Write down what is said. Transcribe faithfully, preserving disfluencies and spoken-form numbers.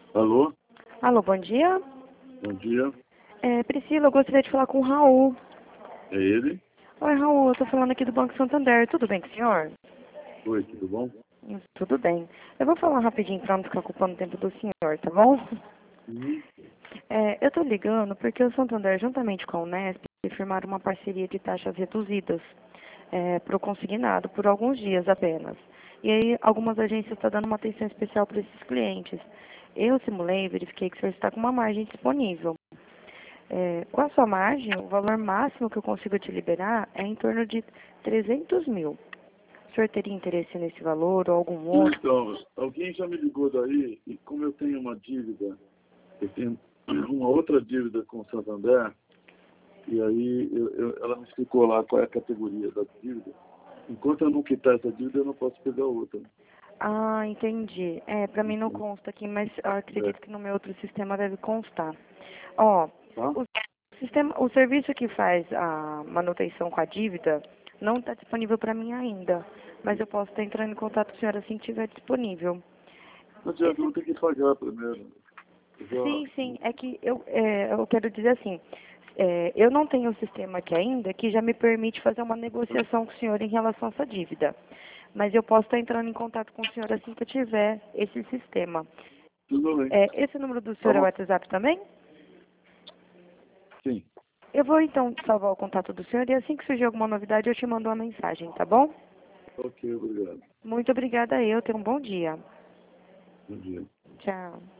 Alô? Alô, bom dia. Bom dia. É, Priscila, eu gostaria de falar com o Raul. É ele? Oi, Raul, eu tô falando aqui do Banco Santander. Tudo bem com o senhor? Oi, tudo bom? Hum, Tudo bem. Eu vou falar rapidinho pra não ficar ocupando o tempo do senhor, tá bom? Uhum. É, eu tô ligando porque o Santander, juntamente com a Unesp, firmaram uma parceria de taxas reduzidas é, para o consignado por alguns dias apenas. E aí, algumas agências estão dando uma atenção especial para esses clientes. Eu simulei e verifiquei que o senhor está com uma margem disponível. É, com a sua margem, o valor máximo que eu consigo te liberar é em torno de trezentos mil. O senhor teria interesse nesse valor ou algum outro? Então, alguém já me ligou daí e como eu tenho uma dívida, eu tenho uma outra dívida com o Santander, e aí eu, eu- ela me explicou lá qual é a categoria da dívida. Enquanto eu não quitar essa dívida, eu não posso pegar outra. Ah, entendi. É, pra mim não Então, consta aqui, mas eu é, acredito que no meu outro sistema deve constar. Ó, tá? o sistema, o serviço que faz a manutenção com a dívida não está disponível para mim ainda, mas eu posso estar entrando em contato com a senhora assim que estiver disponível. Não adianta, eu vou ter que pagar primeiro. Eu Sim, já, sim. É que eu, é, eu quero dizer assim, é, eu não tenho um sistema aqui ainda que já me permite fazer uma negociação com o senhor em relação a essa dívida. Mas eu posso estar entrando em contato com o senhor assim que eu tiver esse sistema. tudo bem. É, esse número do Tá senhor é o bom? WhatsApp também? Sim. Eu vou então salvar o contato do senhor e assim que surgir alguma novidade eu te mando uma mensagem, tá bom? Ok, obrigado. Muito obrigada a eu. Tenha um bom dia. Bom dia. Tchau.